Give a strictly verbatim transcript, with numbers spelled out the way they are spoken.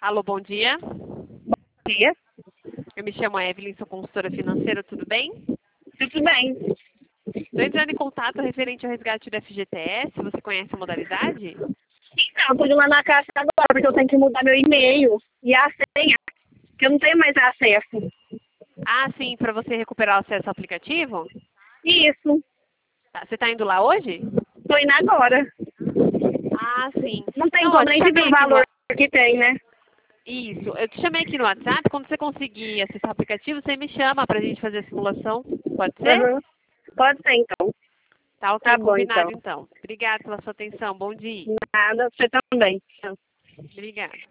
Alô, bom dia. Bom dia. Eu me chamo Evelyn, sou consultora financeira, tudo bem? Tudo bem. Estou entrando em contato referente ao resgate do F G T S. Você conhece a modalidade? Então, eu tô indo lá na caixa agora, porque eu tenho que mudar meu e-mail e a senha, que eu não tenho mais acesso. Ah, sim, para você recuperar o acesso ao aplicativo? Isso. Tá, você está indo lá hoje? Tô indo agora. Ah, sim. Não tem Não, ó, como eu te nem ver chamei o aqui no... valor que tem, né? Isso, eu te chamei aqui no WhatsApp. Quando você conseguir acessar o aplicativo, você me chama para a gente fazer a simulação. Pode ser? Uhum. Pode ser, então. Tá ok, Tá bom, então. combinado então. Obrigada pela sua atenção. Bom dia. Nada, você também. Obrigada.